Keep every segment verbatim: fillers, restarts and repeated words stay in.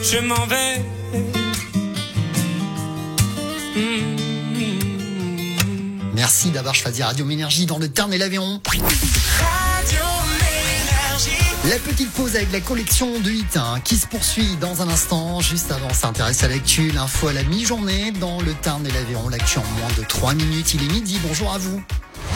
je m'en vais. Mmh. Merci d'avoir choisi Radio Ménergie dans le Tarn et l'Aveyron. Radio Ménergie. La petite pause avec la collection de hits hein, qui se poursuit dans un instant. Juste avant, on s'intéresse à l'actu, l'info à la mi-journée dans le Tarn et l'Aveyron. L'actu en moins de trois minutes. Il est midi. Bonjour à vous.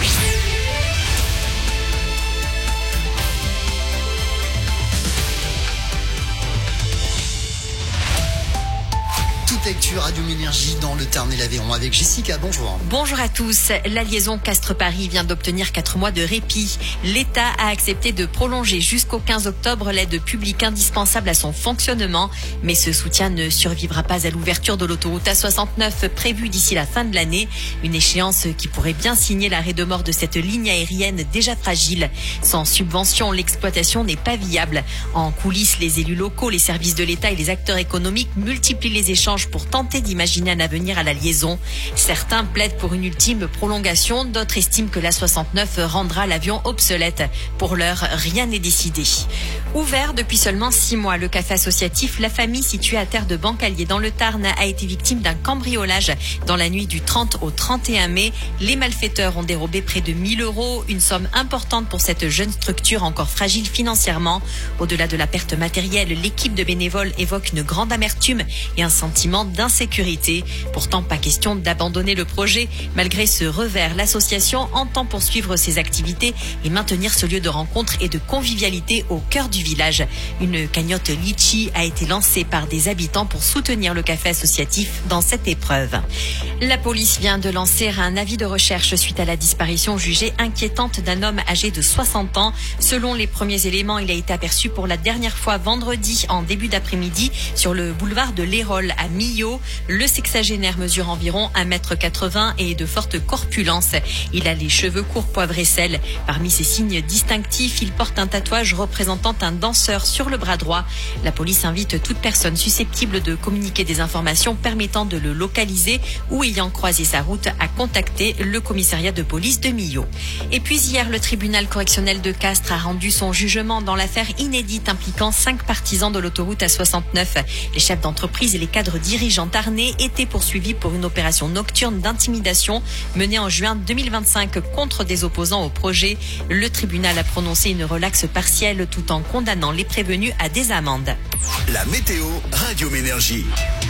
Actu Radio Ménergie dans le Tarn et l'Aveyron avec Jessica, bonjour. Bonjour à tous. La liaison Castres-Paris vient d'obtenir quatre mois de répit. L'État a accepté de prolonger jusqu'au quinze octobre l'aide publique indispensable à son fonctionnement. Mais ce soutien ne survivra pas à l'ouverture de l'autoroute A soixante-neuf prévue d'ici la fin de l'année. Une échéance qui pourrait bien signer l'arrêt de mort de cette ligne aérienne déjà fragile. Sans subvention, l'exploitation n'est pas viable. En coulisses, les élus locaux, les services de l'État et les acteurs économiques multiplient les échanges pour tenter d'imaginer un avenir à la liaison. Certains plaident pour une ultime prolongation, d'autres estiment que l'A soixante-neuf rendra l'avion obsolète. Pour l'heure, rien n'est décidé. Ouvert depuis seulement six mois, le café associatif La Famille, situé à Terre de Bancalier dans le Tarn, a été victime d'un cambriolage dans la nuit du trente au trente et un mai. Les malfaiteurs ont dérobé près de mille euros, une somme importante pour cette jeune structure encore fragile financièrement. Au-delà de la perte matérielle, l'équipe de bénévoles évoque une grande amertume et un sentiment d'insécurité. Pourtant, pas question d'abandonner le projet. Malgré ce revers, l'association entend poursuivre ses activités et maintenir ce lieu de rencontre et de convivialité au cœur du village. Une cagnotte Litchi a été lancée par des habitants pour soutenir le café associatif dans cette épreuve. La police vient de lancer un avis de recherche suite à la disparition jugée inquiétante d'un homme âgé de soixante ans. Selon les premiers éléments, il a été aperçu pour la dernière fois vendredi en début d'après-midi sur le boulevard de l'Hérole à Millau. Le sexagénaire mesure environ un mètre quatre-vingts et est de forte corpulence. Il a les cheveux courts poivre et sel. Parmi ses signes distinctifs, il porte un tatouage représentant un danseur sur le bras droit. La police invite toute personne susceptible de communiquer des informations permettant de le localiser ou ayant croisé sa route à contacter le commissariat de police de Millau. Et puis hier, le tribunal correctionnel de Castres a rendu son jugement dans l'affaire inédite impliquant cinq partisans de l'autoroute A soixante-neuf. Les chefs d'entreprise et les cadres dirigeants tarnais étaient poursuivis pour une opération nocturne d'intimidation menée en juin deux mille vingt-cinq contre des opposants au projet. Le tribunal a prononcé une relaxe partielle tout en condamnant les prévenus à des amendes. La météo Radio Ménergie.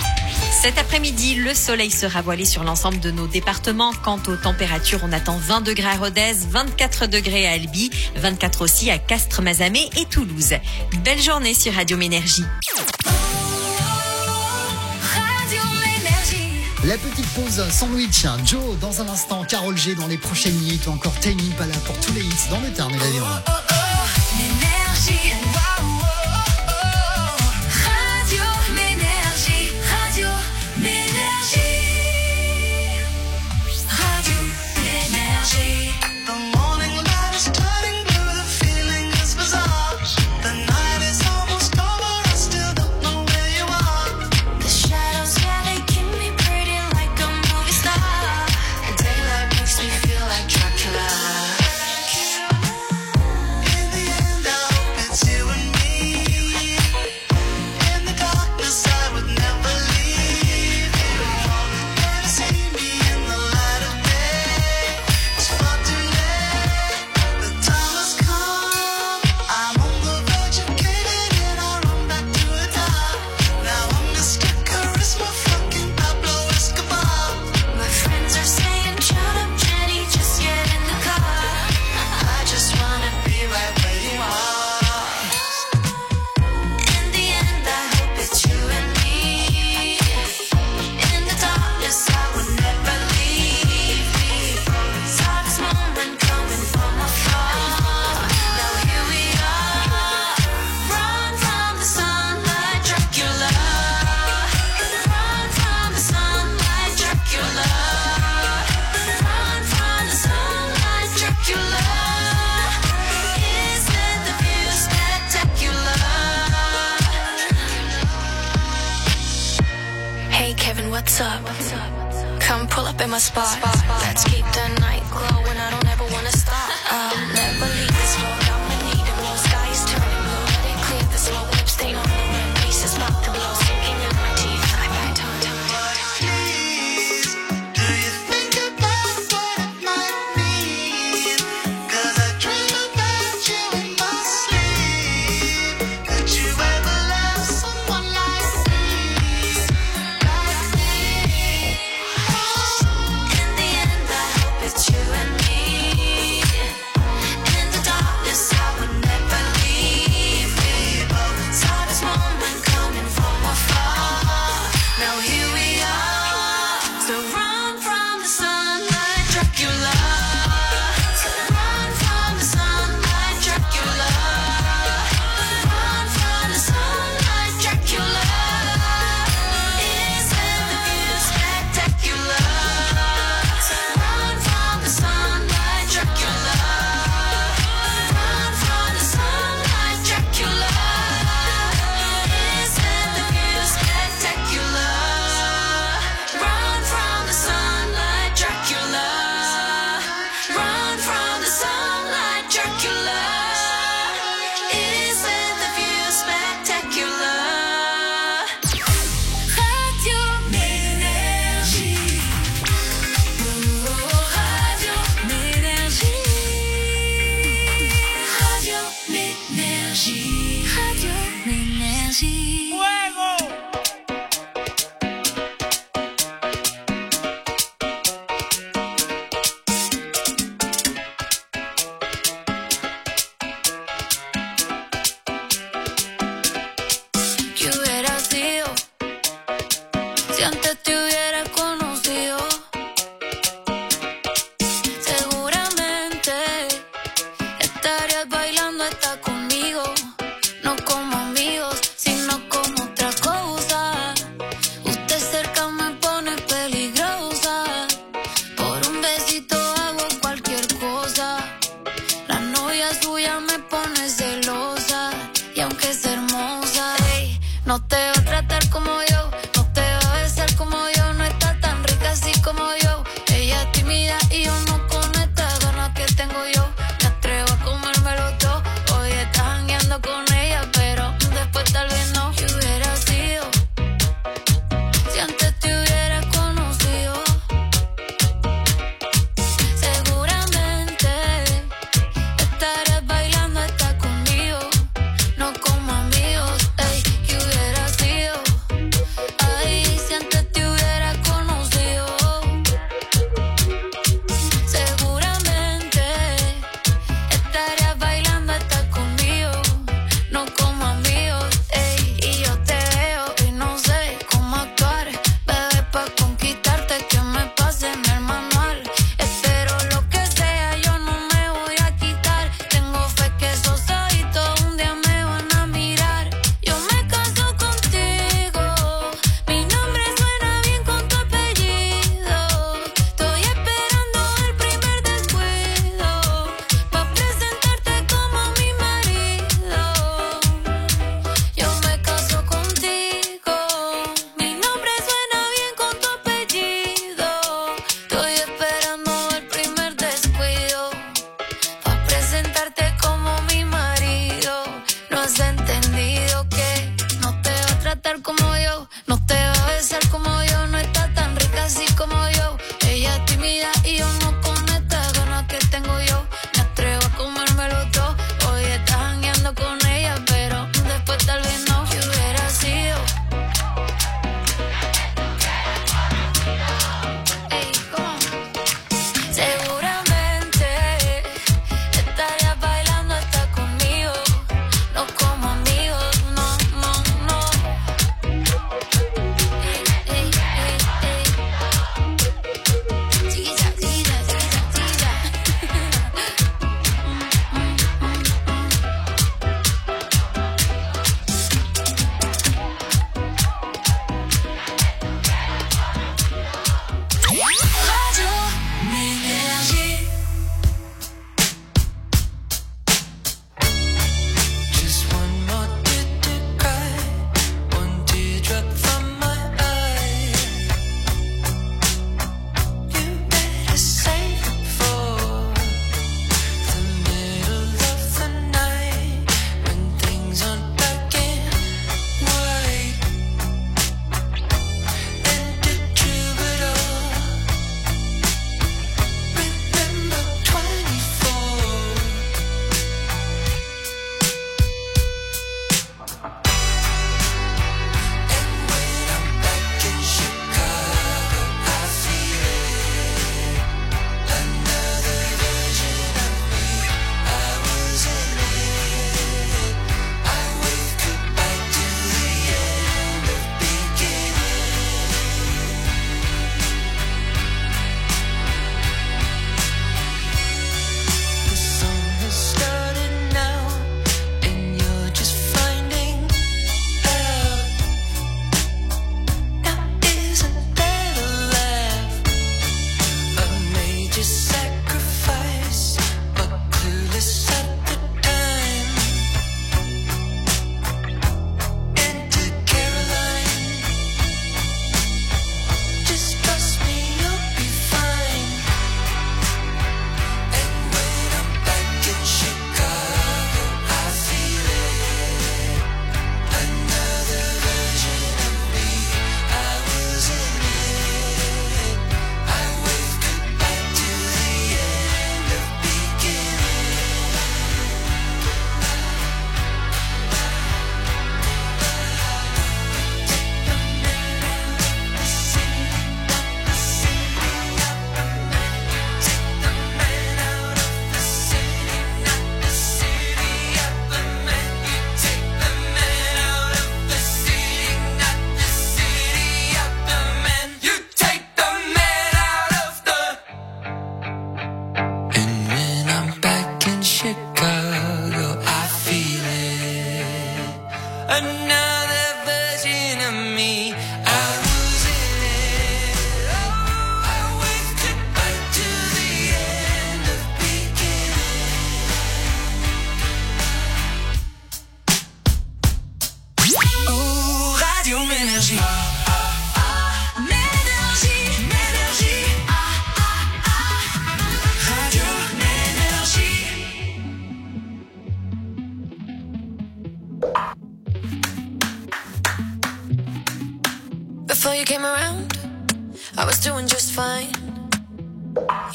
Cet après-midi, le soleil sera voilé sur l'ensemble de nos départements. Quant aux températures, on attend vingt degrés à Rodez, vingt-quatre degrés à Albi, vingt-quatre aussi à Castres, Mazamet et Toulouse. Belle journée sur Radio Ménergie. La petite pause sandwich, Joe dans un instant, Carole G dans les prochaines minutes, ou encore Tiny Pala pour tous les hits dans le Tarn et l'Aveyron. Ménergie. Radio Ménergie. Radio Ménergie. Radio Ménergie. The morning light is turning blue, the feeling is bizarre. The night is almost over, I still don't know where you are. The shadows, yeah, they keep me pretty like a movie star. The daylight makes me feel like Dracula. In the end, I hope it's you and me. In the darkness, I would never leave you. Never see me in the light of day. It's far too late. The time has come. I'm on the verge of caving in. I run back to the top. Now I'm Mister Charisma, fucking Pablo Escobar. My friends are saying, shut up, Jenny, just get in the car. I just wanna be right where you are. In the end, I hope it's you and me. In the darkness, I would never leave me. Saw this moment coming from afar. Now here we are. Run from the sunlight, Dracula. Run from the sunlight, Dracula. Run from the sunlight, Dracula. Isn't the view spectacular? Hey Kevin, what's up? Come pull up in my spot. Let's keep the night glowing. I don't ever wanna stop. I'll never leave this road. I'ma need it. Blue sky is turning blue. Let it clear. There's no lip stain on the rim. Pieces about to blow.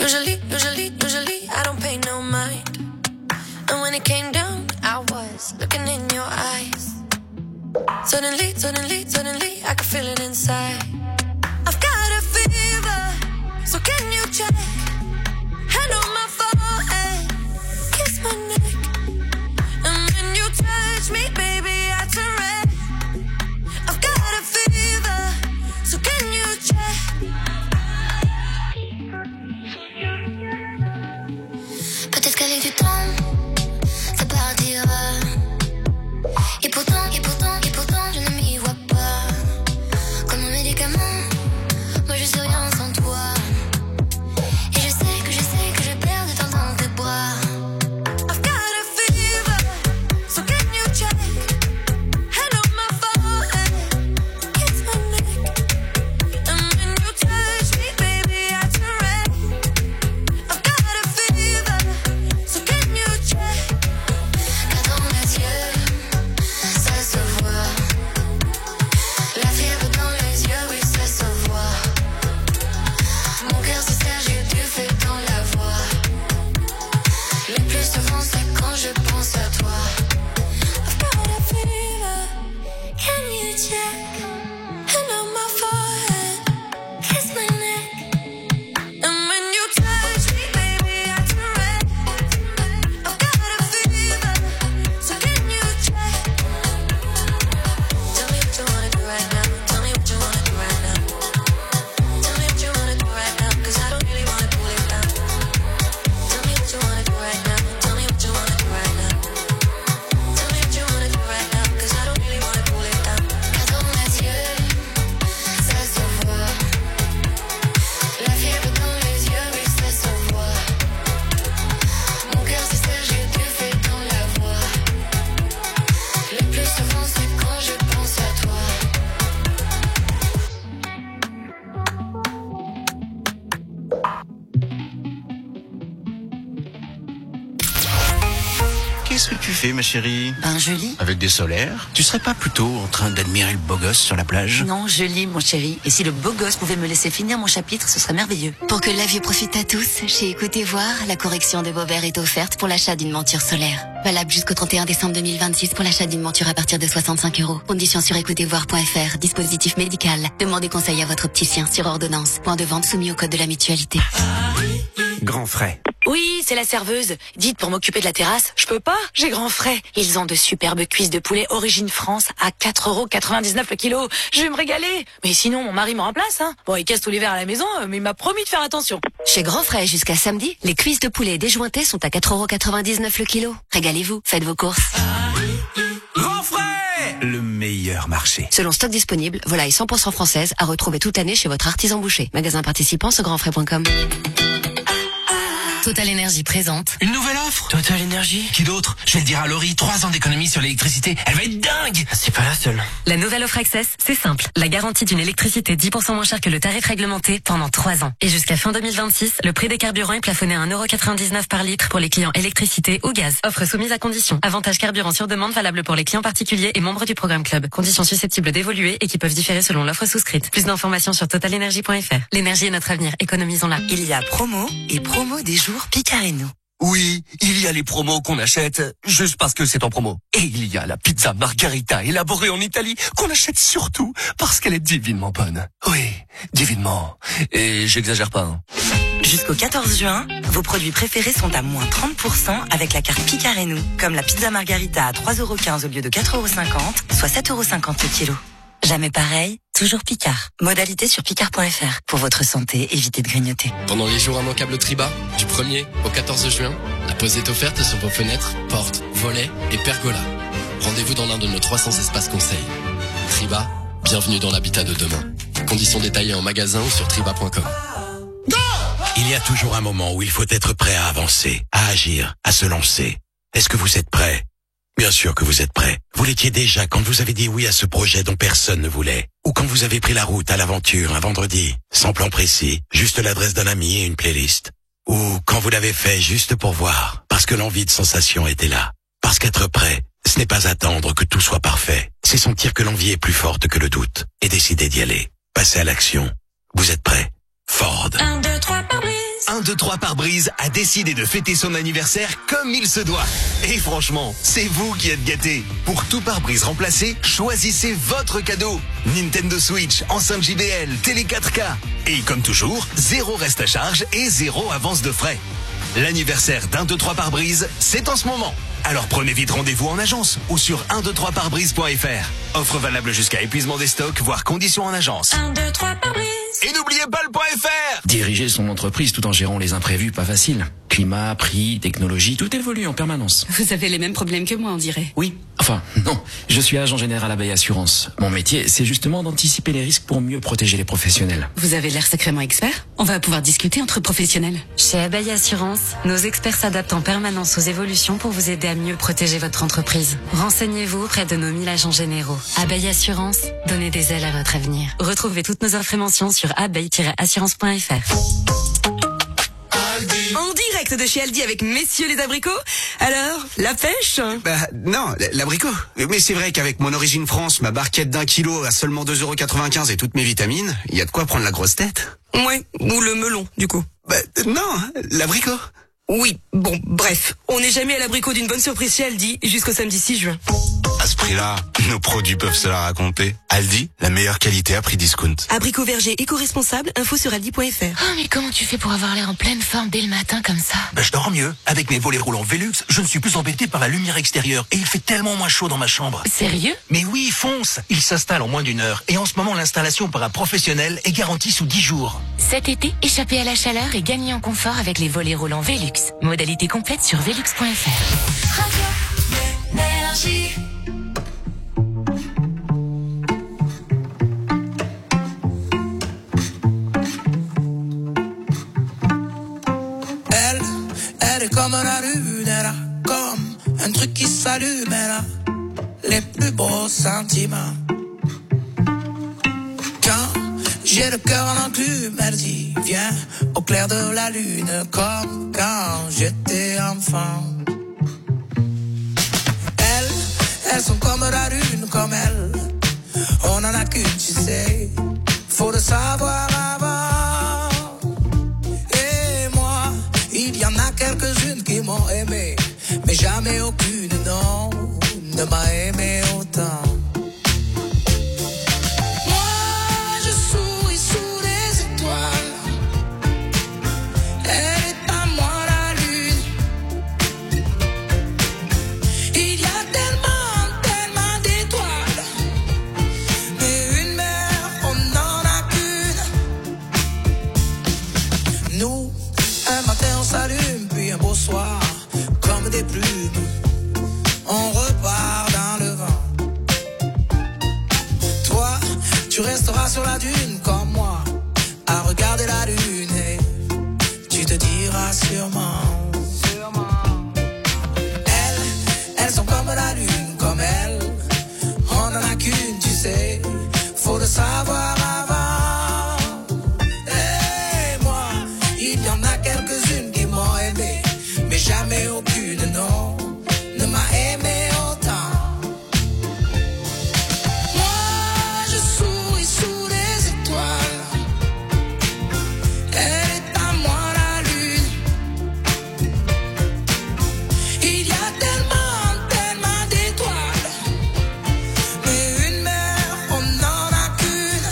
Usually, usually, usually, I don't pay no mind. And when it came down, I was looking in your eyes. Suddenly, suddenly, suddenly, I could feel it inside. I've got a fever, so can you check? Hand on my forehead, kiss my neck. And when you touch me, baby, I turn red. I've got a fever, so can you check? Peut-être qu'avec du temps, ça partira. Et pourtant, et pourtant, et pourtant, je ne m'y vois pas. Comme un médicament, moi je suis rien sans toi. Et je sais que je sais que je perds de temps dans tes bras. I've got a fever, so can you check? Hand on my forehead, kiss my neck. And when you touch me, baby, I turn red. I've got a fever, so can you check? Car dans les yeux, ça se voit. La fièvre dans les yeux, oui, ça se voit. Mon cœur se serre, j'ai du feu dans la voix. Le plus souvent, c'est quand je pense à toi. I've got a fever, can you check? Hand on my forehead, kiss my neck. And when you touch me, baby, I turn red. I've got a fever, so can you check? Tell me what you wanna do right now. Tell me what you wanna do right now. Tell me what you wanna do right now, 'cause I don't really wanna cool it down. Tell me what you wanna do right now. Tell me what you wanna do right now. Tell me what you wanna do right now, 'cause I don't really wanna cool it down. Car dans les yeux, ça se voit. La fièvre dans les yeux, oui, ça se voit. Mon cœur se serre, j'ai du feu dans la voix. Le plus souvent, c'est quand je pense à toi. Qu'est-ce que tu fais, ma chérie? Ben, je lis. Avec des solaires? Tu serais pas plutôt en train d'admirer le beau gosse sur la plage? Non, je lis, mon chéri. Et si le beau gosse pouvait me laisser finir mon chapitre, ce serait merveilleux. Pour que la vie profite à tous, chez Écoutez Voir, la correction de Beauvert est offerte pour l'achat d'une monture solaire. Valable jusqu'au trente et un décembre deux mille vingt-six pour l'achat d'une monture à partir de soixante-cinq euros. Conditions sur écoutez voir point f r. Dispositif médical. Demandez conseil à votre opticien sur ordonnance. Point de vente soumis au code de la mutualité. Grand frais. Oui, c'est la serveuse. Dites, pour m'occuper de la terrasse, je peux pas, j'ai grand frais. Ils ont de superbes cuisses de poulet origine France à quatre euros quatre-vingt-dix-neuf le kilo. Je vais me régaler. Mais sinon, mon mari me remplace, hein. Bon, il casse tout l'hiver à la maison, mais il m'a promis de faire attention. Chez Grand Frais, jusqu'à samedi, les cuisses de poulet déjointées sont à quatre euros quatre-vingt-dix-neuf le kilo. Régalez-vous, faites vos courses. Grand frais! Le meilleur marché. Selon stock disponible, volaille cent pour cent française à retrouver toute l'année chez votre artisan boucher. Magasin participant sur grand frais point com. Total Énergie présente. Une nouvelle offre? Total Énergie? Qui d'autre? Je vais le dire à Laurie, trois ans d'économie sur l'électricité. Elle va être dingue! C'est pas la seule. La nouvelle offre Access, c'est simple. La garantie d'une électricité dix pour cent moins chère que le tarif réglementé pendant trois ans. Et jusqu'à fin deux mille vingt-six, le prix des carburants est plafonné à un euro quatre-vingt-dix-neuf par litre pour les clients électricité ou gaz. Offre soumise à condition. Avantage carburant sur demande valable pour les clients particuliers et membres du programme Club. Conditions susceptibles d'évoluer et qui peuvent différer selon l'offre souscrite. Plus d'informations sur total énergie point f r. L'énergie est notre avenir. Économisons-la. Il y a promo et promo des jours Picareno. Oui, il y a les promos qu'on achète juste parce que c'est en promo. Et il y a la pizza margarita élaborée en Italie qu'on achète surtout parce qu'elle est divinement bonne. Oui, divinement. Et j'exagère pas, hein. Jusqu'au quatorze juin, vos produits préférés sont à moins trente pour cent avec la carte Picareno. Comme la pizza margarita à trois euros quinze au lieu de quatre euros cinquante, soit sept euros cinquante le kilo. Jamais pareil, toujours Picard. Modalité sur picard point f r. Pour votre santé, évitez de grignoter. Pendant les jours immanquables Triba, du premier au quatorze juin, la pause est offerte sur vos fenêtres, portes, volets et pergolas. Rendez-vous dans l'un de nos trois cents espaces conseils. Triba, bienvenue dans l'habitat de demain. Conditions détaillées en magasin ou sur triba point com. Il y a toujours un moment où il faut être prêt à avancer, à agir, à se lancer. Est-ce que vous êtes prêt? Bien sûr que vous êtes prêt. Vous l'étiez déjà quand vous avez dit oui à ce projet dont personne ne voulait. Ou quand vous avez pris la route à l'aventure un vendredi, sans plan précis, juste l'adresse d'un ami et une playlist. Ou quand vous l'avez fait juste pour voir, parce que l'envie de sensation était là. Parce qu'être prêt, ce n'est pas attendre que tout soit parfait. C'est sentir que l'envie est plus forte que le doute et décider d'y aller. Passer à l'action. Vous êtes prêt? Ford. Un, deux, trois, pare-brise. un deux trois pare-brise a décidé de fêter son anniversaire comme il se doit. Et franchement, c'est vous qui êtes gâtés. Pour tout pare-brise remplacé, choisissez votre cadeau. Nintendo Switch, enceinte J B L, télé quatre K. Et comme toujours, zéro reste à charge et zéro avance de frais. L'anniversaire d'un deux trois pare-brise, c'est en ce moment. Alors prenez vite rendez-vous en agence ou sur un deux trois pare-brise point f r. Offre valable jusqu'à épuisement des stocks, voire conditions en agence. un, deux, trois pare-brise. Et n'oubliez pas le .fr. Diriger son entreprise tout en gérant les imprévus, pas facile. Climat, prix, technologie, tout évolue en permanence. Vous avez les mêmes problèmes que moi, on dirait. Oui, enfin, non. Je suis agent général à Bay Assurance. Mon métier, c'est justement d'anticiper les risques pour mieux protéger les professionnels. Vous avez l'air sacrément expert. On va pouvoir discuter entre professionnels. Chez Abeille Assurance, nos experts s'adaptent en permanence aux évolutions pour vous aider à mieux protéger votre entreprise. Renseignez-vous auprès de nos mille agents généraux. Abeille Assurance, donnez des ailes à votre avenir. Retrouvez toutes nos offres et mentions sur abeille tiret assurance point f r. En direct de chez Aldi avec messieurs les abricots. Alors, la pêche? Bah non, l'abricot. Mais c'est vrai qu'avec mon origine France, ma barquette d'un kilo à seulement deux euros quatre-vingt-quinze et toutes mes vitamines, il y a de quoi prendre la grosse tête. Ouais, ou le melon, du coup. Bah non, l'abricot. Oui, bon, bref. On n'est jamais à l'abricot d'une bonne surprise chez Aldi jusqu'au samedi six juin. À ce prix-là, nos produits peuvent se la raconter. Aldi, la meilleure qualité à prix discount. Abricot verger éco-responsable, info sur aldi point f r. Oh, mais comment tu fais pour avoir l'air en pleine forme dès le matin comme ça? Ben, je dors mieux. Avec mes volets roulants Velux, je ne suis plus embêté par la lumière extérieure et il fait tellement moins chaud dans ma chambre. Sérieux? Mais oui, fonce. Il s'installe en moins d'une heure et en ce moment, l'installation par un professionnel est garantie sous dix jours. Cet été, échappez à la chaleur et gagnez en confort avec les volets roulants Velux. Modalité complète sur velux point f r. Radio Énergie. Elle, elle est comme la lune, elle a comme un truc qui s'allume, elle a les plus beaux sentiments. Quand j'ai le cœur en enclume, elle dit viens au clair de la lune, comme quand j'étais enfant. Elles, elles sont comme la lune, comme elle, on en a qu'une, tu sais, faut le savoir avant. Et moi, il y en a quelques-unes qui m'ont aimé, mais jamais aucune, non, ne m'a aimé autant. Soir, comme des plumes, on repart dans le vent. Toi, tu resteras sur la dune comme moi, à regarder la lune et tu te diras sûrement, sûrement. Elles, elles sont comme la lune, comme elle, on en a qu'une, tu sais, faut le savoir avant. Et moi, il y en a quelques-unes qui m'ont aimé, mais jamais aucune, non, ne m'a aimé autant. Moi, je souris sous les étoiles, elle est à moi la lune. Il y a tellement, tellement d'étoiles, mais une mère, on n'en a qu'une.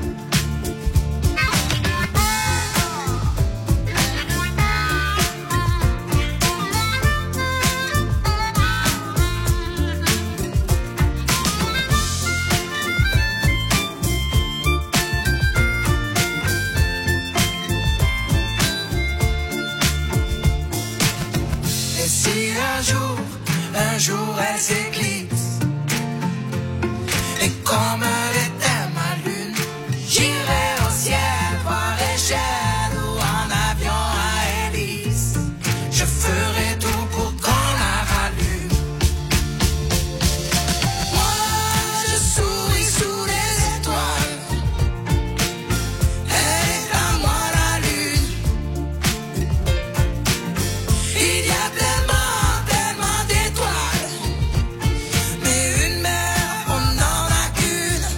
Et si un jour, un jour elle s'éclipse, et comme elle était ma lune, j'irai au ciel voir l'échelle ou en avion à hélice. Je ferai tout pour qu'on la rallume. Moi, je souris sous les étoiles, elle est à moi la lune. Il y a tellement, tellement d'étoiles, mais une mère, on n'en a qu'une.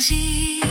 Énergie.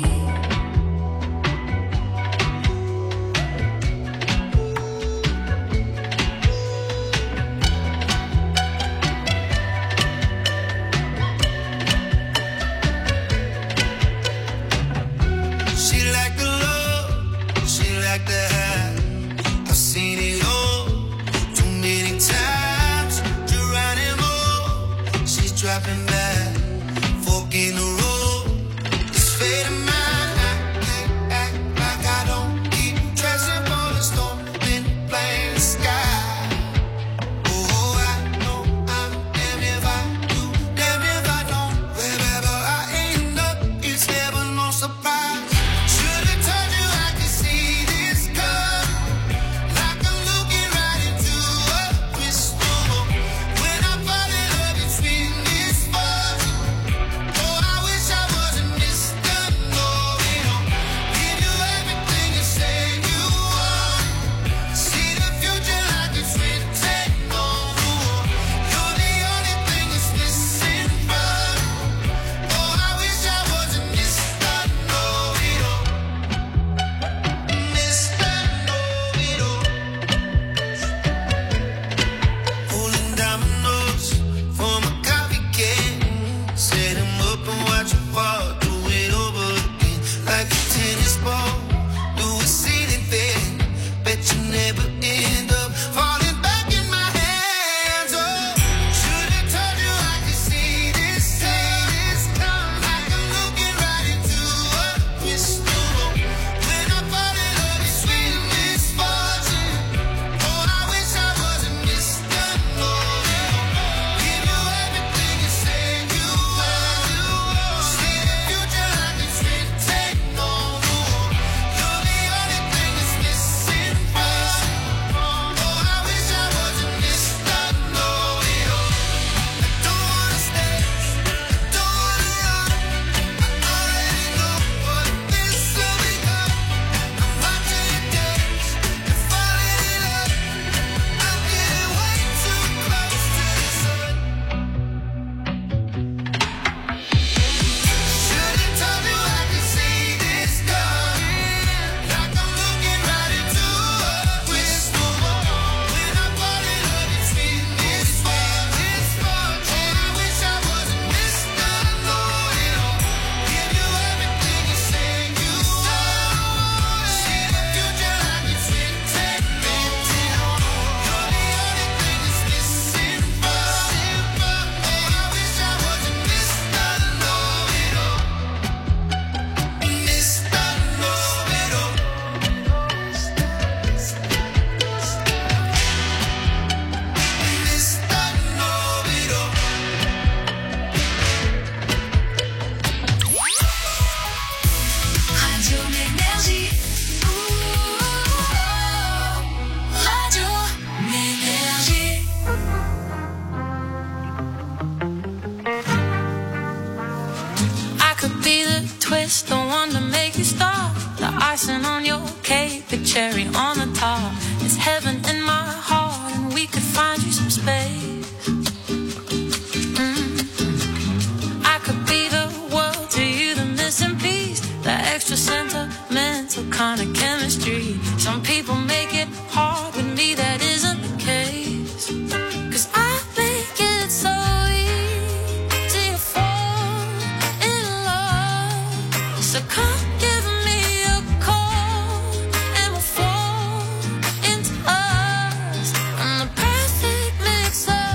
She like the love, she like the high. I've seen it all too many times. Geronimo, she's dropping back, fork in the road. This fate of mine, I can't act like I don't keep dressing for the storm in plain sky. Oh, I know I'm damn if I do, damn if I don't. Wherever I end up, it's never no surprise. Should've told you I could see this coming, like I'm looking right into a crystal ball. When I fall in love, it's been this far. Oh, I wish I wasn't Mister Know-it-all. Give you everything you say you want. See the future like it's written on the wall. You're the only thing that's missing from me. Oh, I wish I wasn't Mister Know-it-all. Mister Know-it-all. Pulling dominoes from a coffee can. Set 'em up and watch 'em fall. Do it over again. Like a tennis ball. Do a ceiling fan. Bet you never end up falling back in my hands. Oh, should've told you I could see this, see this coming. Like I'm looking right into a crystal ball. When I fall in love, it's sweet misfortune. Oh, I wish I wasn't Mister Know-it-all. Give you everything you say you want. See the future like it's written on the wall. You're the only thing that's missing from me. Oh, I wish I wasn't Mister Know-it-all. I don't wanna stay, I don't wanna run. I already know what this will become. I'm watching your days, you're falling in love. I'm getting way too close to the sun. Should've told you I could see this coming. Like I'm looking right into a crystal ball. When I fall in love, it's sweet misfortune. Oh, I wish I wasn't Mister Know-it-all. Give you everything you say you want. See the future like it's written on the wall. You're the only thing that's missing from me. Oh, I wish I wasn't Mister Know-it-all. Mister Know-it-all. Mister Know-it-all. Radio Énergie. Radio Énergie. I could be the twist, the one to make you stop. The icing on your cake, the cherry on the top. It's heaven in my heart, and we could find you some space. Mm. I could be the world to you, the missing piece, the extra sentimental kind of chemistry. Some people make it hard with me, that isn't the case. 'Cause I make it so easy to fall in love. So come give me a call and we'll fall into us. I'm the perfect mix of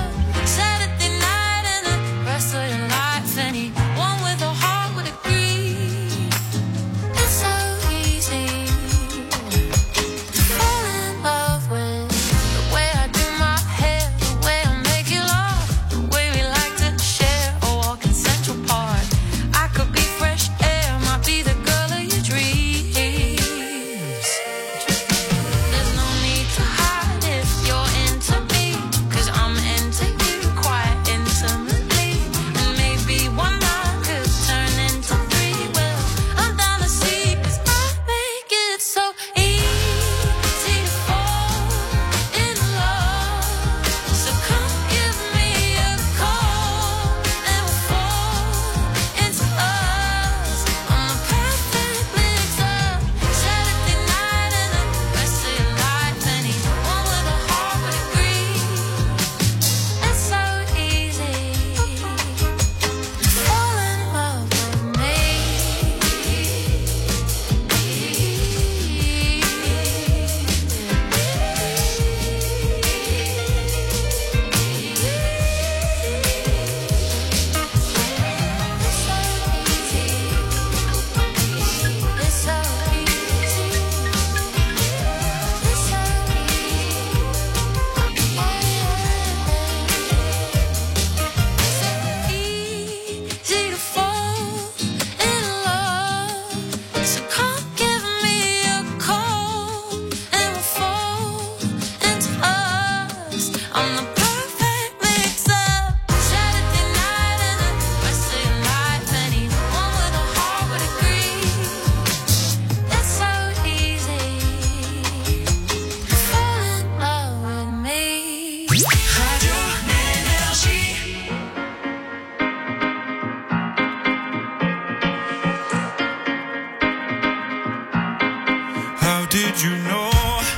did you know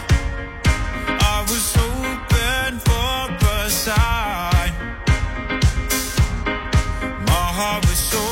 I was hoping for a sign? My heart was so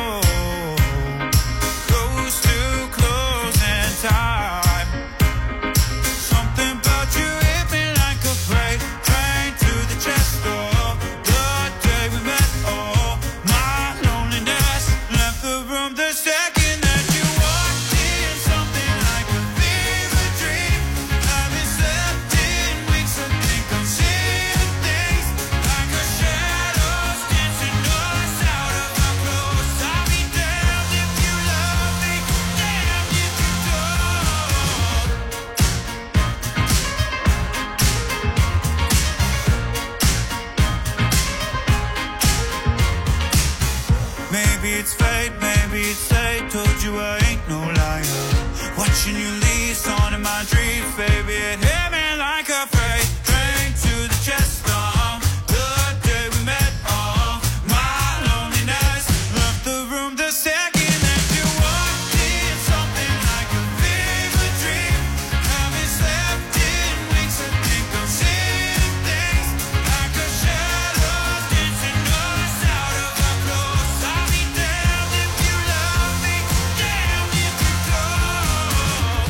close to closing time. Something about you hit me like a freight train to the chest door. The day we met, oh, my loneliness left the room the second that you walked in. Something like a fever dream. Haven't slept in weeks, I think I'm seeing things like a shadows dancing us out of our clothes. I'll be damned if you love me, damned if you don't. Maybe it's fate, maybe it's fate. Told you I ain't no liar. Watching you leave, on in my dreams, baby. It hit me like a freight train to the chest. Uh, the day we met, uh, my loneliness left the room the second that you walked in. Something like a fever dream. Haven't slept in weeks, I think I'm seeing things like a shadow dancing us out of our clothes. I'll be damned if you love me, damned if you don't.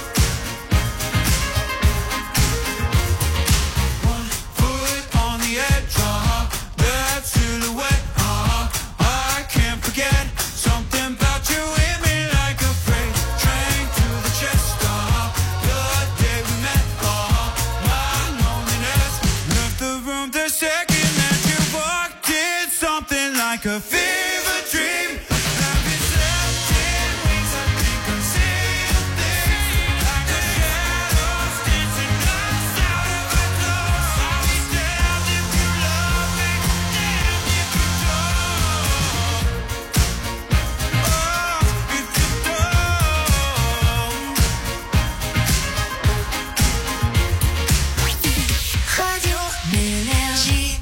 One foot on the edge, uh-huh, that silhouette, uh-huh, I can't forget. Something about you hit me like a freight train to the chest, uh-huh, the day we met, uh-huh, my loneliness left the room the second that you walked in. Something like a fever dream. Haven't slept in weeks, I think I'm seeing things like a shadows dancing us out of our clothes. I'll be damned if you love me, damned if you don't. Oh, if you don't. Radio Énergie.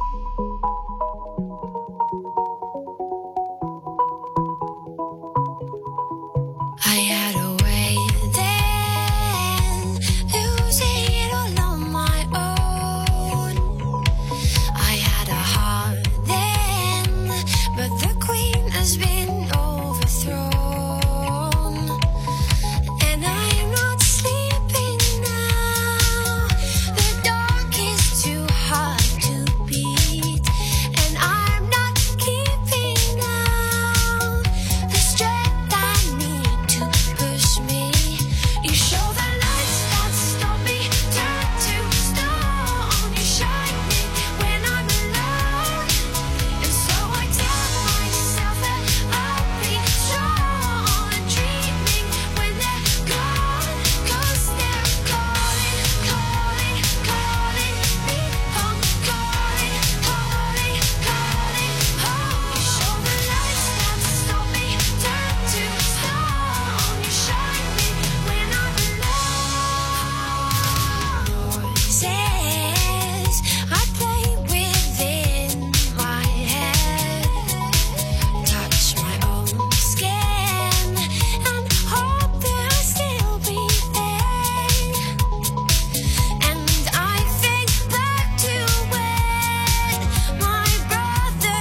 I had a way then, losing it all on my own. I had a heart then, but the queen has been overthrown. And I'm not sleeping now. The dark is too hard to beat, and I'm not keeping now the strength I need to push me. You show the lights that stop me, turn to stone. You shine me when I'm alone, and so I tell myself that I'll be strong. Dreaming when they're gone, 'cause they're calling, calling, calling me home, calling, calling, calling home. You show the lights that stop me, turn to stone. You shine me when I'm alone. Voices I play within my head, touch my own skin, and hope that I'll still be there. And I think back to when my brother.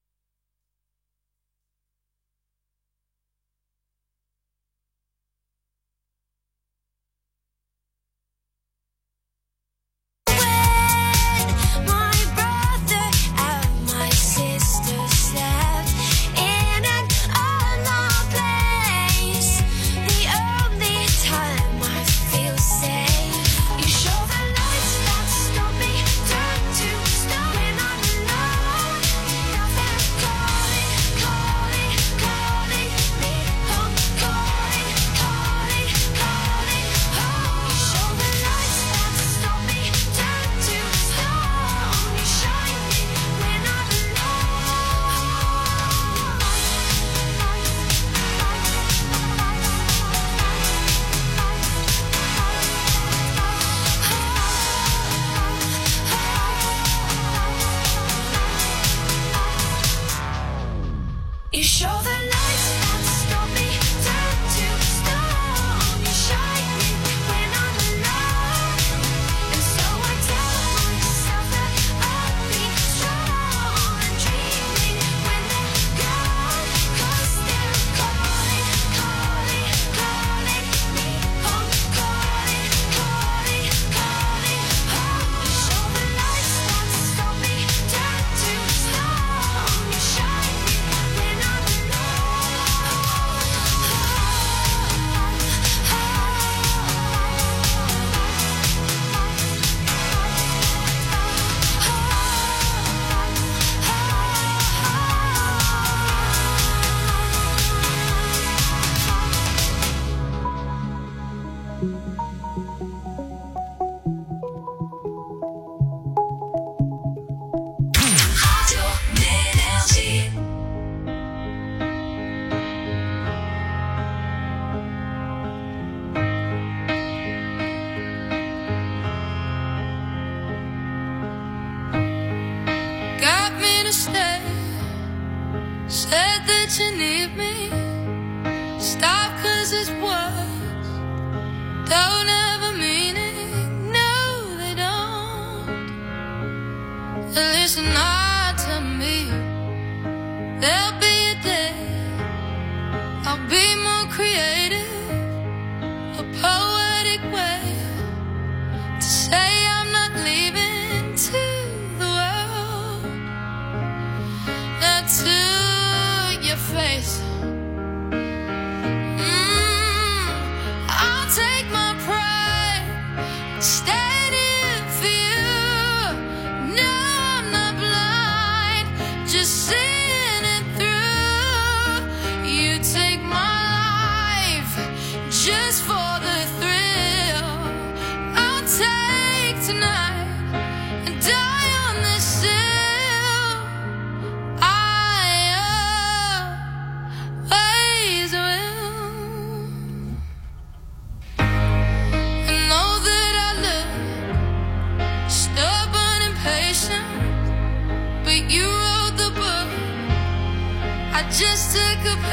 My brother and my sister slept in an unloved place. The only time I feel safe. You show the lights that stop me, turn to stone when I'm alone. They're calling, calling, calling me home, calling, calling, calling home. You show the lights that stop me, turn to stone. You shine me when I'm alone. You show the lights that stop me, turn to stone. You shine me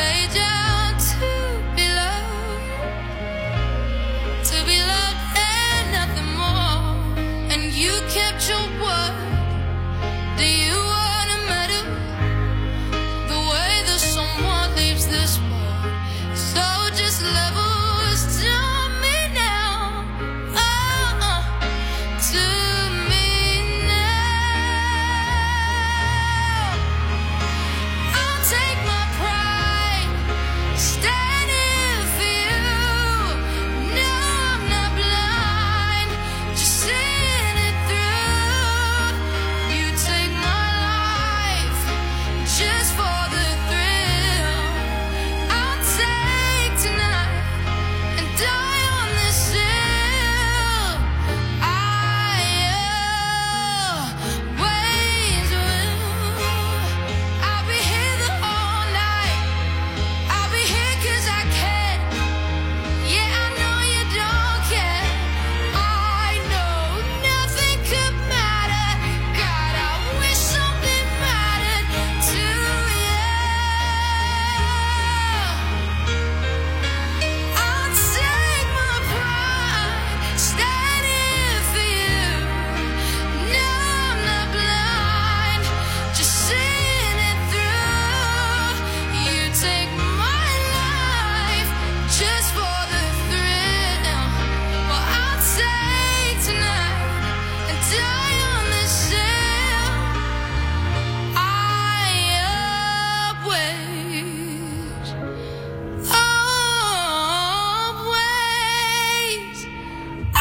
way down to be loved, to be loved and nothing more. And you kept your word. Do you wanna matter the way that someone leaves this world? So just level us to me now, oh, oh, to me now. I'll take my pride, standing for you. No, I'm not blind, just seeing it through. You take my life just for the thrill. I'll take tonight and die on this hill. I always will. I'll be here the whole night. I'll be here 'cause I can. Yeah, I know you don't care. I know nothing could matter. God, I wish something mattered to you. I'll take my pride, standing for you. No, I'm not blind, just seeing it through. You take my life just for the thrill. Well, I'll take tonight and die on this hill. I always, always, I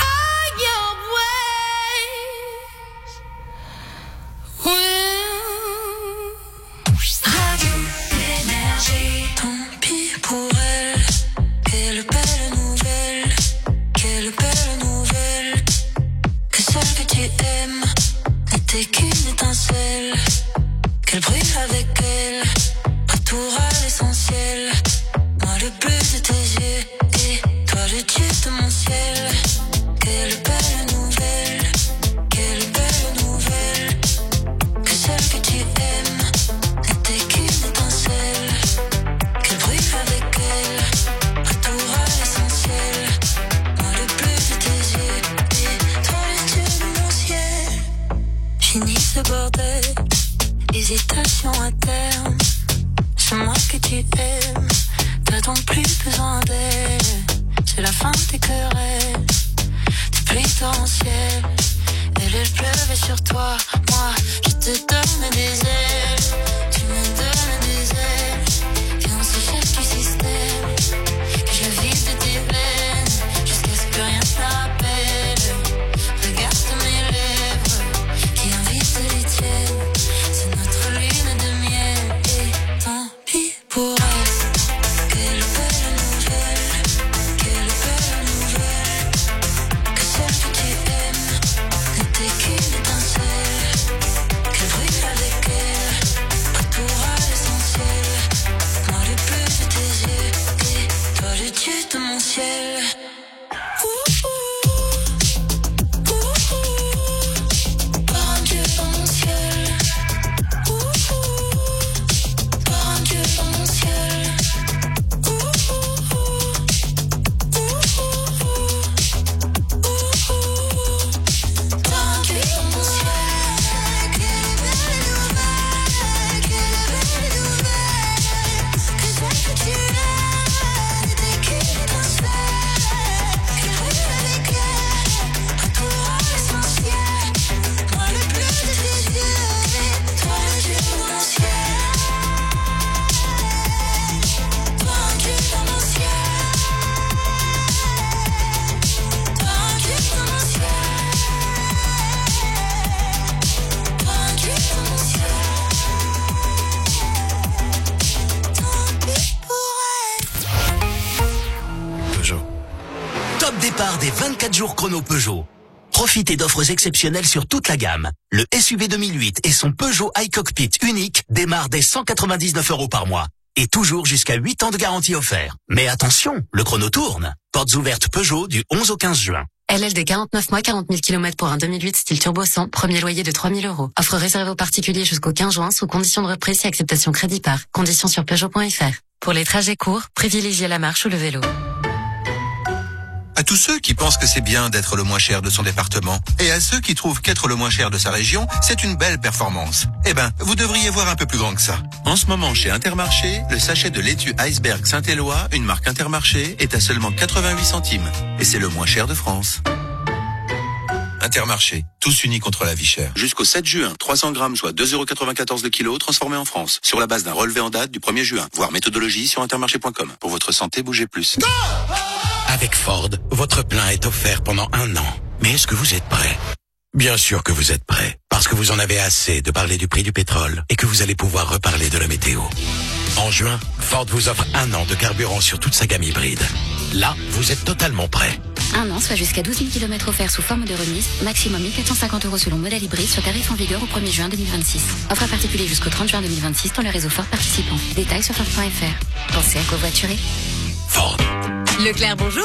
always will. Radio Énergie. Tant pis pour elle. Quelle belle nouvelle. Quelle belle nouvelle. Que celle que tu aimes n'était qu'une étincelle. Qu'elle brûle avec elle. Retour à l'essentiel. Moi le bleu de tes yeux. Et toi le dieu de mon ciel. Quelle belle nouvelle. Quelle belle nouvelle. Que celle que tu aimes n'était qu'une étincelle. Qu'elle brûle avec elle. Retour à l'essentiel. Moi le bleu de tes yeux. Et toi le dieu de mon ciel. Fini ce bordel. Hésitation à terme. C'est moi que tu aimes. T'as donc plus besoin d'elle. C'est la fin des querelles. Des pluies torrentielles. Elle, elle pleuvait sur toi. Moi, je te donne des ailes. Tu me donnes des ailes. Et on s'échappe du système. Que je vide de tes veines. Jusqu'à ce que rien ne t'appelle. Regarde mes lèvres qui invitent les tiennes. C'est notre lune de miel. Et tant pis pour elle. Quelle belle nouvelle. Quelle belle nouvelle. Que celle que tu aimes n'était qu'une étincelle. Qu'elle brûle avec elle. Retour à l'essentiel. Moi le bleu de tes yeux. Et toi le dieu de mon ciel. Par un dieu dans mon ciel. Par un dieu dans mon ciel. Par un dieu dans mon ciel. Quelle belle nouvelle. Quelle belle nouvelle. Que celle que tu aimes n'était qu'une étincelle. Qu'elle brûle avec elle. Retour à l'essentiel. Moi le bleu de tes yeux. Et toi le dieu de mon ciel. Toi un dieu dans mon ciel. Toi un dieu dans mon ciel. Toi un dieu dans mon ciel. Tant pis pour elle. Peugeot. Top départ des vingt-quatre jours chrono Peugeot. Profitez d'offres exceptionnelles sur toute la gamme. Le S U V deux mille huit et son Peugeot iCockpit unique démarrent dès cent quatre-vingt-dix-neuf euros par mois. Et toujours jusqu'à huit ans de garantie offert. Mais attention, le chrono tourne. Portes ouvertes Peugeot du onze au quinze juin. L L D quarante-neuf mois, quarante mille kilomètres pour un deux mille huit style turbo cent, premier loyer de trois mille euros. Offre réservée aux particuliers jusqu'au quinze juin sous condition de reprise et acceptation crédit par. Conditions sur Peugeot point F R. Pour les trajets courts, privilégiez la marche ou le vélo. À tous ceux qui pensent que c'est bien d'être le moins cher de son département, et à ceux qui trouvent qu'être le moins cher de sa région, c'est une belle performance. Eh ben, vous devriez voir un peu plus grand que ça. En ce moment, chez Intermarché, le sachet de laitue Iceberg Saint-Éloi, une marque Intermarché, est à seulement quatre-vingt-huit centimes. Et c'est le moins cher de France. Intermarché, tous unis contre la vie chère. Jusqu'au sept juin, trois cents grammes, soit deux euros quatre-vingt-quatorze le kilo, transformés en France. Sur la base d'un relevé en date du premier juin. Voir méthodologie sur intermarché point com. Pour votre santé, bougez plus. Avec Ford, votre plein est offert pendant un an. Mais est-ce que vous êtes prêt? Bien sûr que vous êtes prêt, parce que vous en avez assez de parler du prix du pétrole et que vous allez pouvoir reparler de la météo. En juin, Ford vous offre un an de carburant sur toute sa gamme hybride. Là, vous êtes totalement prêt. Un an, soit jusqu'à douze mille kilomètres offerts sous forme de remise, maximum mille quatre cent cinquante euros selon modèle hybride sur tarif en vigueur au premier juin deux mille vingt-six. Offre à particulier jusqu'au trente juin deux mille vingt-six dans le réseau Ford participant. Détails sur Ford point F R. Pensez à covoiturer. Ford. Leclerc, bonjour.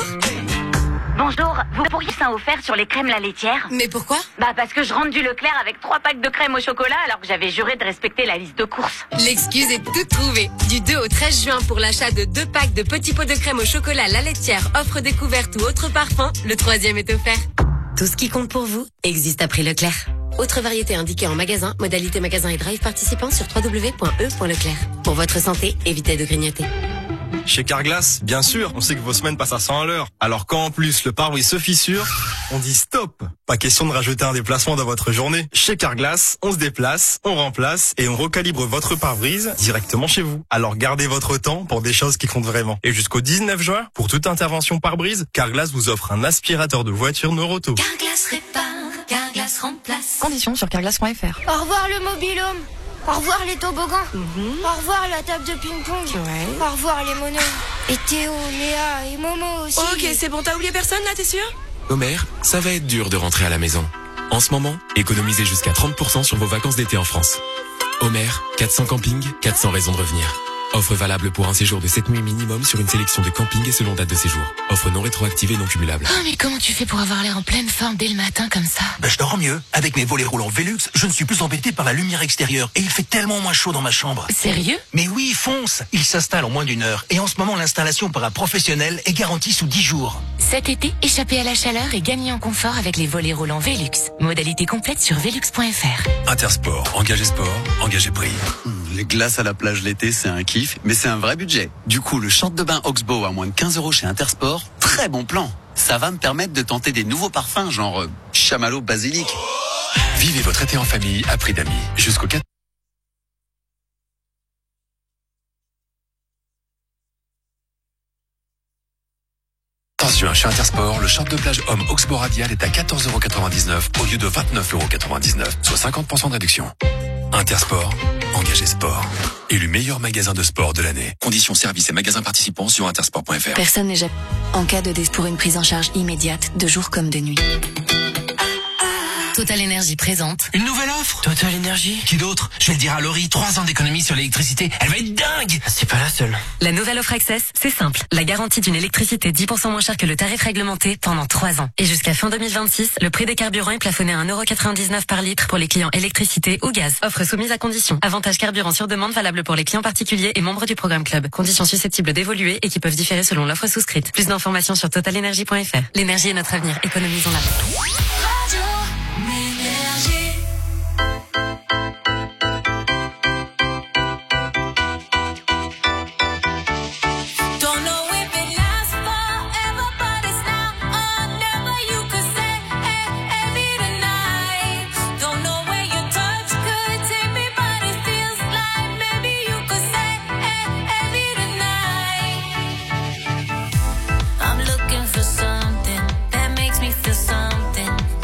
Bonjour, vous pourriez ça offert sur les crèmes la laitière? Mais pourquoi? Bah parce que je rentre du Leclerc avec trois packs de crème au chocolat alors que j'avais juré de respecter la liste de courses. L'excuse est toute trouvée. Du deux au treize juin pour l'achat de deux packs de petits pots de crème au chocolat la laitière, offre découverte ou autre parfum, le troisième est offert. Tout ce qui compte pour vous existe à prix Leclerc. Autre variété indiquée en magasin, modalité magasin et drive participant sur w w w point e point leclerc. Pour votre santé, évitez de grignoter. Chez Carglass, bien sûr, on sait que vos semaines passent à cent à l'heure. Alors quand en plus le pare-brise se fissure, on dit stop. Pas question de rajouter un déplacement dans votre journée. Chez Carglass, on se déplace, on remplace et on recalibre votre pare-brise directement chez vous. Alors gardez votre temps pour des choses qui comptent vraiment. Et jusqu'au dix-neuf juin, pour toute intervention pare-brise, Carglass vous offre un aspirateur de voiture Neuroto. Carglass répare, Carglass remplace. Conditions sur carglass point F R. Au revoir le mobil-home. Au revoir les toboggans. Au revoir la table de ping-pong. Ouais. Au revoir les monos. Et Théo, Léa et Momo aussi. Ok, c'est bon, t'as oublié personne là, t'es sûr? Homer, ça va être dur de rentrer à la maison. En ce moment, économisez jusqu'à trente pour cent sur vos vacances d'été en France. Homer, quatre cents campings, quatre cents raisons de revenir. Offre valable pour un séjour de sept nuits minimum sur une sélection de campings et selon date de séjour. Offre non rétroactive et non cumulable. Oh, mais comment tu fais pour avoir l'air en pleine forme dès le matin comme ça? Ben, je dors mieux. Avec mes volets roulants Velux, je ne suis plus embêté par la lumière extérieure et il fait tellement moins chaud dans ma chambre. Sérieux? Mais oui, fonce. Il s'installe en moins d'une heure et en ce moment l'installation par un professionnel est garantie sous dix jours. Cet été, échappez à la chaleur et gagnez en confort avec les volets roulants Velux. Modalité complète sur velux point F R. Intersport, engagé sport, engagé prix. Les glaces à la plage l'été, c'est un kiff, mais c'est un vrai budget. Du coup, le short de bain Oxbow à moins de quinze euros chez Intersport, très bon plan. Ça va me permettre de tenter des nouveaux parfums, genre euh, chamallow basilic. Vivez votre été en famille à prix d'amis. Jusqu'au quatre. Attention, chez Intersport, le short de plage homme Oxbow Radial est à quatorze euros quatre-vingt-dix-neuf au lieu de vingt-neuf euros quatre-vingt-dix-neuf, soit cinquante pour cent de réduction. Intersport, engagé sport. Élu meilleur magasin de sport de l'année. Conditions services et magasins participants sur intersport point F R. Personne n'est jamais en cas de dé pour une prise en charge immédiate, de jour comme de nuit. Total Énergie présente. Une nouvelle offre Total Énergie. Qui d'autre? Je vais le dire à Laurie, trois ans d'économie sur l'électricité. Elle va être dingue. C'est pas la seule. La nouvelle offre Access, c'est simple. La garantie d'une électricité dix pour cent moins chère que le tarif réglementé pendant trois ans. Et jusqu'à fin deux mille vingt-six, le prix des carburants est plafonné à un euro quatre-vingt-dix-neuf par litre pour les clients électricité ou gaz. Offre soumise à condition. Avantage carburant sur demande valable pour les clients particuliers et membres du programme Club. Conditions susceptibles d'évoluer et qui peuvent différer selon l'offre souscrite. Plus d'informations sur total énergie point F R. L'énergie est notre avenir. Économisons-la. Don't know if it lasts forever, but it's now or never. You could say heavy tonight. Don't know where your touch could take me, but it feels like maybe you could say heavy tonight. I'm looking for something that makes me feel something.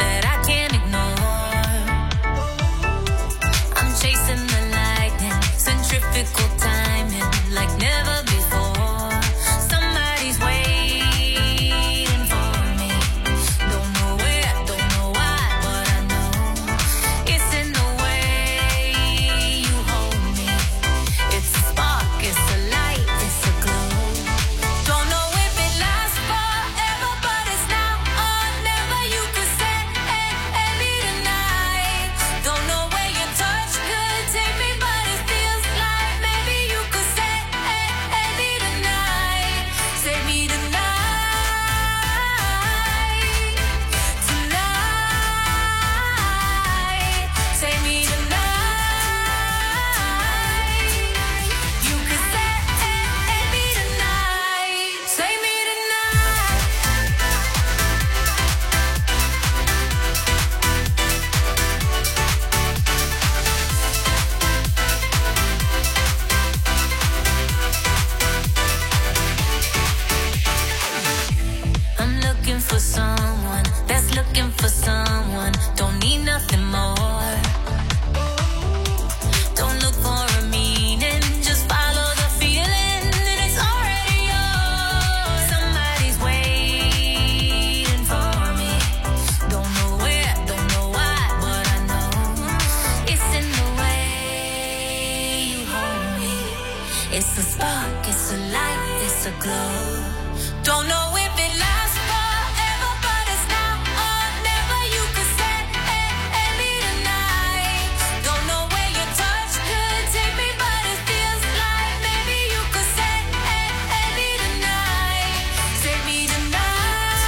it's a glow. Don't know if it lasts forever, but it's now or never. You could set me tonight. Don't know where your touch could take me, but it feels like maybe you could set me tonight. Save me tonight,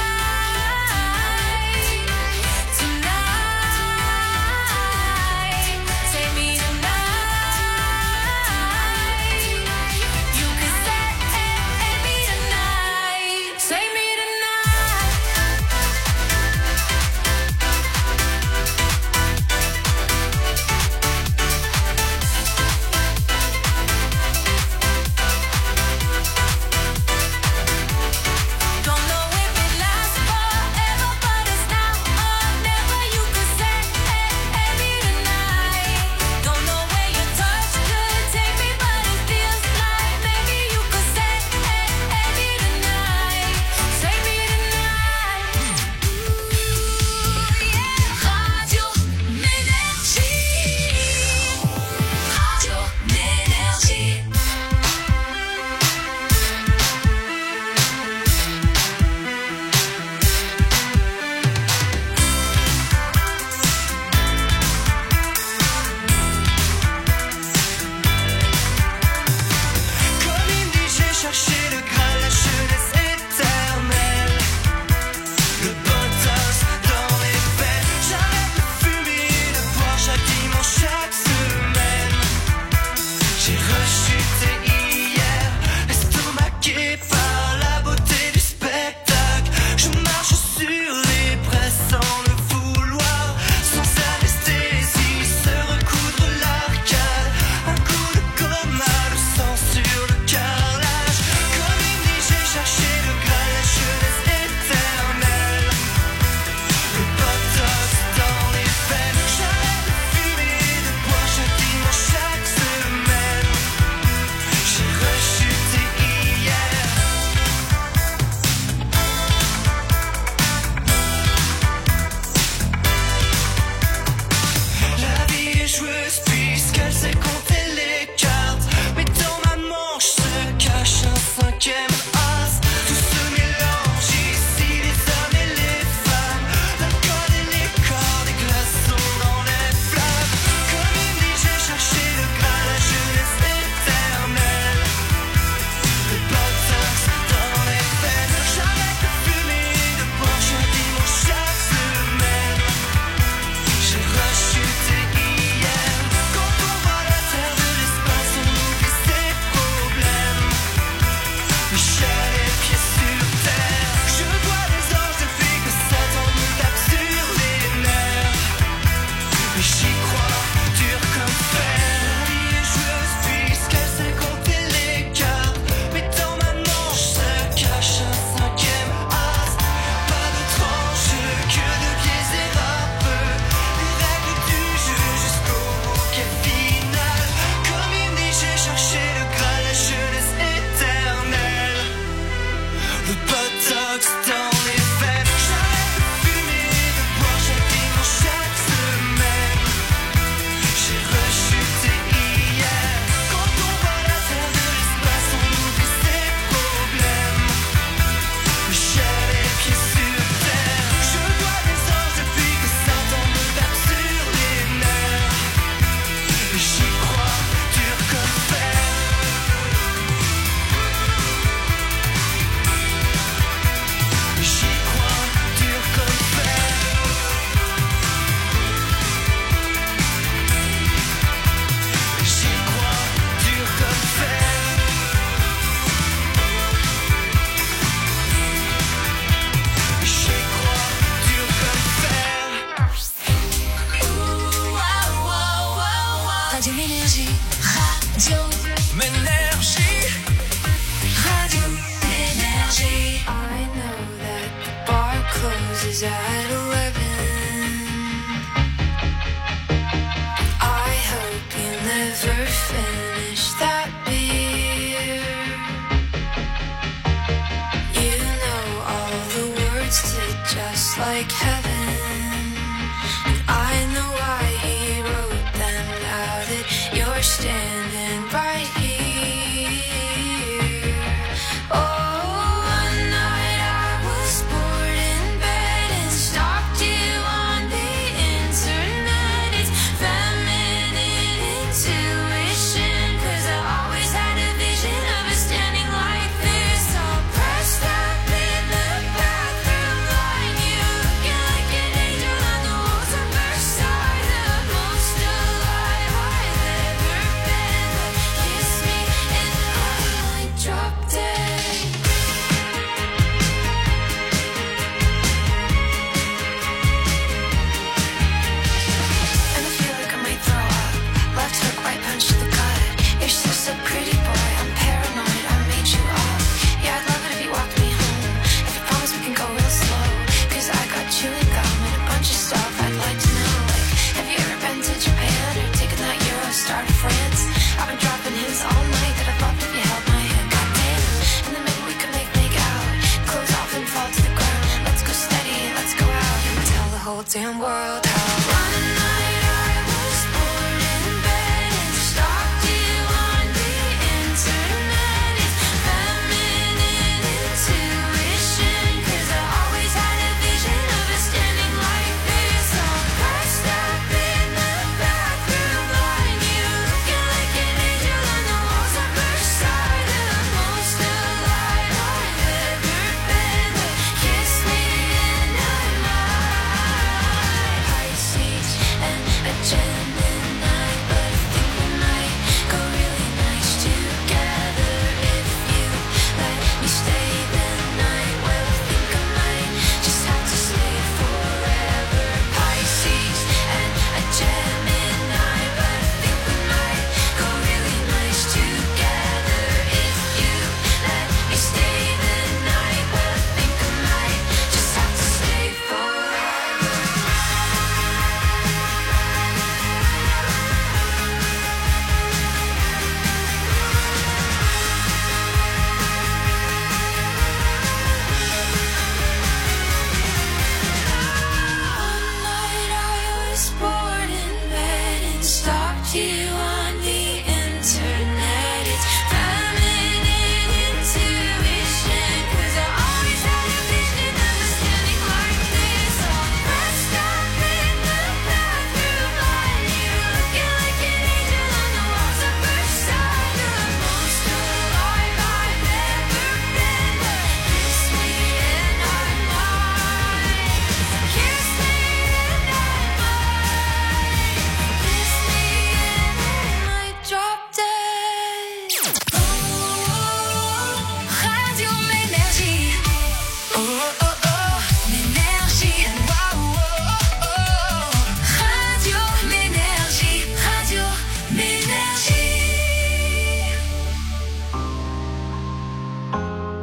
tonight. Save me tonight. You could set me tonight. Save me Don't know if it lasts forever, but it's now or never. You could set me tonight. Don't know where your touch could take me, but it feels like maybe you could set me tonight. Save me tonight. Radio Ménergie. Radio Ménergie. Comme il dit, j'ai cherché le graal, la jeunesse éternelle. Le botox dans les veines. J'arrête de fumer et de boire chaque dimanche, chaque semaine. J'ai rechuté hier, estomaqué par la beauté du spectacle. Je marche sur les braises sans le vouloir, sans anesthésie, se recoudre l'arcade. Un coup de coma, le sang sur le carrelage. Comme il dit, j'ai cherché le graal, la jeunesse éternelle. Le botox dans les veines. J'arrête de fumer et de boire chaque dimanche, chaque semaine. J'ai rechuté hier. La vie est joueuse puisqu'elle sait compter les cartes. Mais dans ma manche se cache un cinquième as. Tout se mélange ici, les hommes et les femmes. L'alcool et les corps, des glaçons dans les flammes. Comme il dit, j'ai cherché le graal, la jeunesse éternelle. Le botox dans les veines. J'arrête de fumer et de boire chaque dimanche, chaque semaine. J'ai rechuté hier. Quand on voit la terre de l'espace, on oublie ses problèmes. Michel les pieds sur terre. Je vois les anges depuis que Satan me tape sur les nerfs. Mais j'y crois, dur comme fer. La vie est joueuse puisqu'elle sait compter les cartes. Mais dans ma manche se cache un cinquième as. Pas d'autre enjeu que de biaiser un peu les règles du jeu jusqu'au bouquet final. Comme il dit, j'ai cherché le graal, la jeunesse éternelle. Le botox dans les veines. J'arrête de fumer et de boire chaque dimanche, chaque semaine. J'ai rechuté hier. Quand on voit la terre de l'espace, on oublie ses problèmes. Michel les pieds sur terre. Je vois des anges depuis que Satan me tape sur les nerfs. J'y crois, dur comme fer. J'y crois, dur comme fer. J'y crois, dur comme fer. J'y crois, dur comme fer. Radio Ménergie. Radio Ménergie. Radio Ménergie. I know that the bar closes at eleven. I hope you never finish that beer. You know all the words to Just Like Heaven. And I know why he wrote them now that you're standing right here. Oh, damn world.